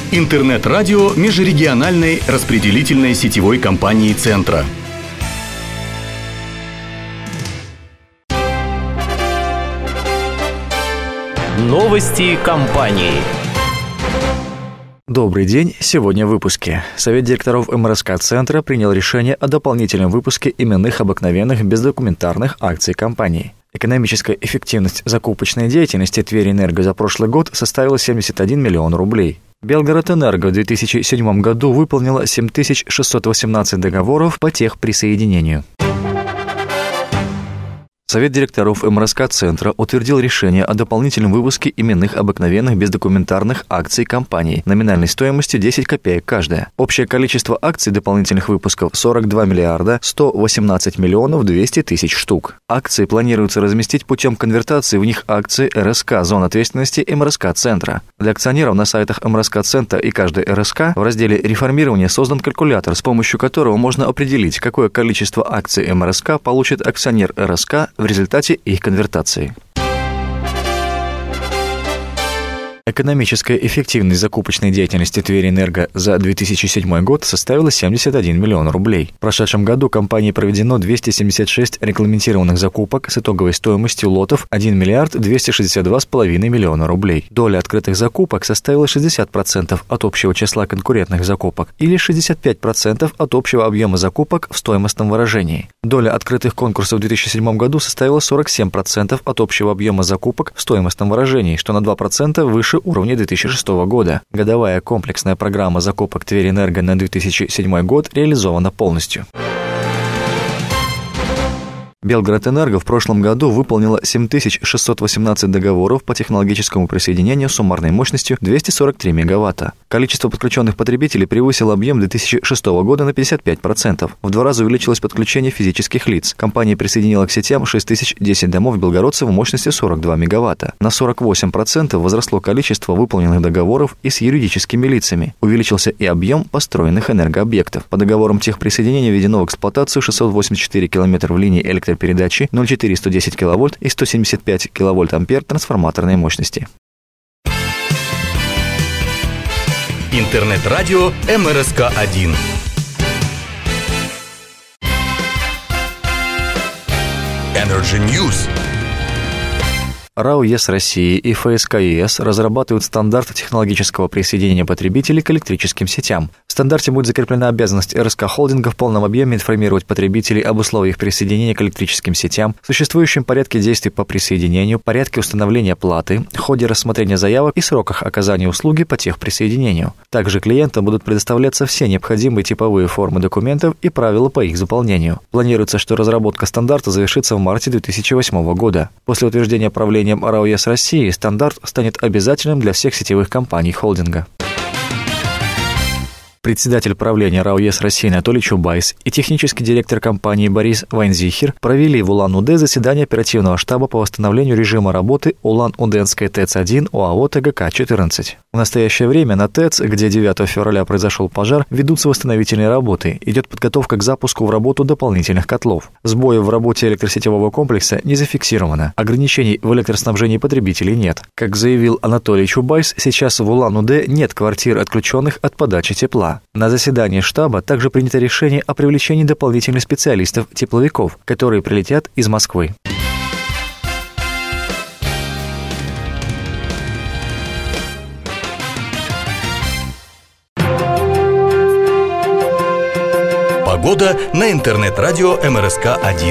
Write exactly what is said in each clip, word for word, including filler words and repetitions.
Интернет-радио межрегиональной распределительной сетевой компании «Центра». Новости компании. Добрый день. Сегодня в выпуске. Совет директоров эм эр эс ка-центра принял решение о дополнительном выпуске именных обыкновенных бездокументарных акций компании. Экономическая эффективность закупочной деятельности Тверенерго за прошлый год составила семьдесят один миллион рублей. Белгородэнерго в две тысячи седьмом году выполнила семь тысяч шестьсот восемнадцать договоров по техприсоединению. Совет директоров эм эр эс ка-центра утвердил решение о дополнительном выпуске именных обыкновенных бездокументарных акций компании номинальной стоимостью десять копеек каждая. Общее количество акций дополнительных выпусков сорок два миллиарда сто восемнадцать миллионов двести тысяч штук. Акции планируется разместить путем конвертации в них акций эр эс ка зон ответственности эм эр эс ка-центра. Для акционеров на сайтах эм эр эс ка-центра и каждой эр эс ка в разделе «Реформирование» создан калькулятор, с помощью которого можно определить, какое количество акций эм эр эс ка получит акционер эр эс ка в результате их конвертации. Экономическая эффективность закупочной деятельности Тверенерго за две тысячи седьмой год составила семьдесят один миллион рублей. В прошедшем году компанией проведено двести семьдесят шесть регламентированных закупок с итоговой стоимостью лотов один миллиард двести шестьдесят два с половиной миллиона рублей. Доля открытых закупок составила шестьдесят процентов от общего числа конкурентных закупок или шестьдесят пять процентов от общего объема закупок в стоимостном выражении. Доля открытых конкурсов в две тысячи седьмом году составила сорок семь процентов от общего объема закупок в стоимостном выражении, что на два процента выше уровня две тысячи шестого года. Годовая комплексная программа закупок Тверенерго на две тысячи седьмой год реализована полностью. Белгородэнерго в прошлом году выполнила семь тысяч шестьсот восемнадцать договоров по технологическому присоединению суммарной мощностью двести сорок три мегаватта. Количество подключенных потребителей превысило объем две тысячи шестого года на пятьдесят пять процентов. В два раза увеличилось подключение физических лиц. Компания присоединила к сетям шесть тысяч десять домов белгородцев мощностью сорок два мегаватта. На сорок восемь процентов возросло количество выполненных договоров и с юридическими лицами. Увеличился и объем построенных энергообъектов. По договорам техприсоединения введено в эксплуатацию шестьсот восемьдесят четыре километра в линии электропередачи ноль целых четыре сто десять киловольт и сто семьдесят пять киловольт-ампер трансформаторной мощности. Интернет-радио эм эр эс ка один. Energy News. РАО ЕС России и эф эс ка ЕС разрабатывают стандарт технологического присоединения потребителей к электрическим сетям. В стандарте будет закреплена обязанность эр эс ка-холдинга в полном объеме информировать потребителей об условиях присоединения к электрическим сетям, существующем порядке действий по присоединению, порядке установления платы, ходе рассмотрения заявок и сроках оказания услуги по техприсоединению. Также клиентам будут предоставляться все необходимые типовые формы документов и правила по их заполнению. Планируется, что разработка стандарта завершится в марте две тысячи восьмого года. После утверждения правления РАО ЕС России стандарт станет обязательным для всех сетевых компаний холдинга. Председатель правления РАО ЕС России Анатолий Чубайс и технический директор компании Борис Вайнзихер провели в Улан-Удэ заседание оперативного штаба по восстановлению режима работы Улан-Удэнской ТЭЦ один ОАО тэ гэ ка четырнадцать. В настоящее время на ТЭЦ, где девятого февраля произошел пожар, ведутся восстановительные работы, идет подготовка к запуску в работу дополнительных котлов. Сбоев в работе электросетевого комплекса не зафиксировано, ограничений в электроснабжении потребителей нет. Как заявил Анатолий Чубайс, сейчас в Улан-Удэ нет квартир, отключенных от подачи тепла. На заседании штаба также принято решение о привлечении дополнительных специалистов-тепловиков, которые прилетят из Москвы. Погода на интернет-радио эм эр эс ка один.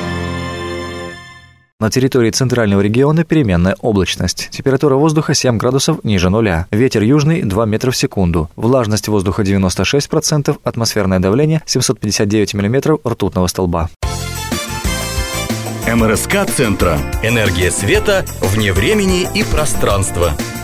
На территории центрального региона переменная облачность. Температура воздуха семь градусов ниже нуля. Ветер южный два метра в секунду. Влажность воздуха девяносто шесть процентов. Атмосферное давление семьсот пятьдесят девять миллиметров ртутного столба. эм эр эс ка-центра. Энергия света вне времени и пространства.